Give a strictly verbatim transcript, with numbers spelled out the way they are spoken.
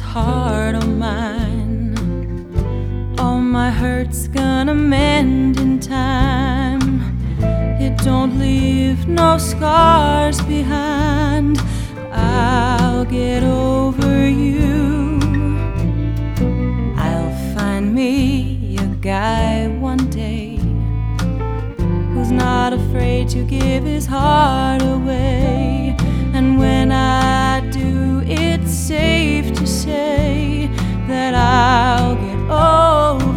heart of mine. All my hurt's gonna mend in time. It don't leave no scars behind. I'll get over you. I'll find me a guy one day who's not afraid to give his heart away. And when I do, it's safe to say that I'll get over